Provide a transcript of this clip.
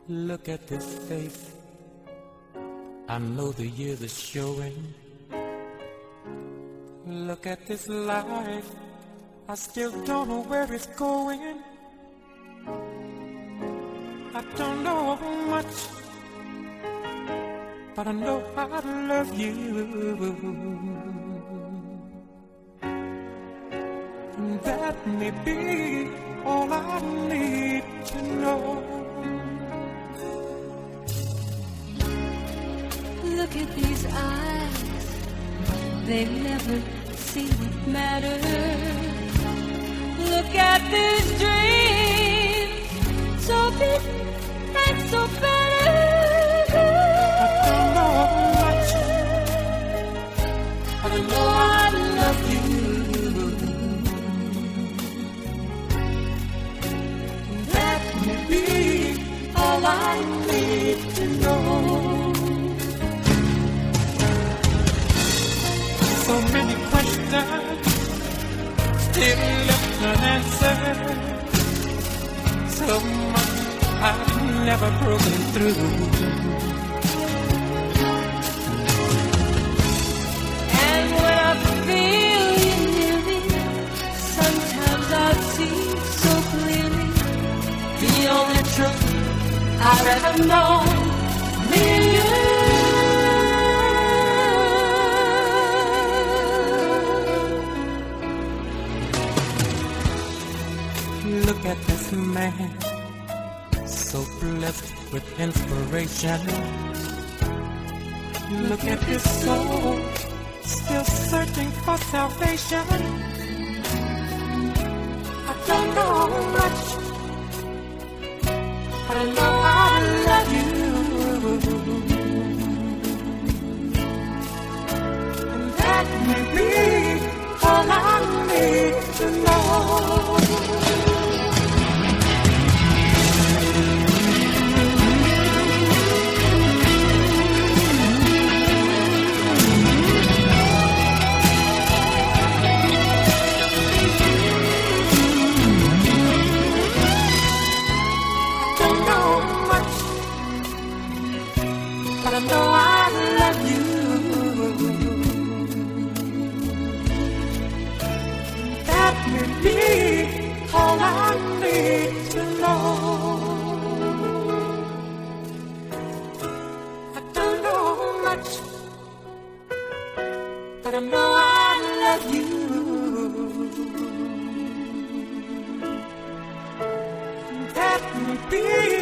Look at this face, I know the years are showing. Look at this life, I still don't know where it's going. I don't know much, but I know I love you. And that may be all I need to know. Look at these eyes, they've never seen what matters. Look at these dreams, so big and so better. I don't know much, but I know I love you. That may be all I need to know. So many questions still left unanswered. So much I've never broken through. And when I feel you near me, sometimes I see so clearly the only truth I've ever known, me and you. Look at this man, so blessed with inspiration. Look at this soul, still searching for salvation. I don't know much, but I know I love you. And that may be all I need to know. But I know I love you. That may be all I need to know. I don't know much, but I know I love you. That may be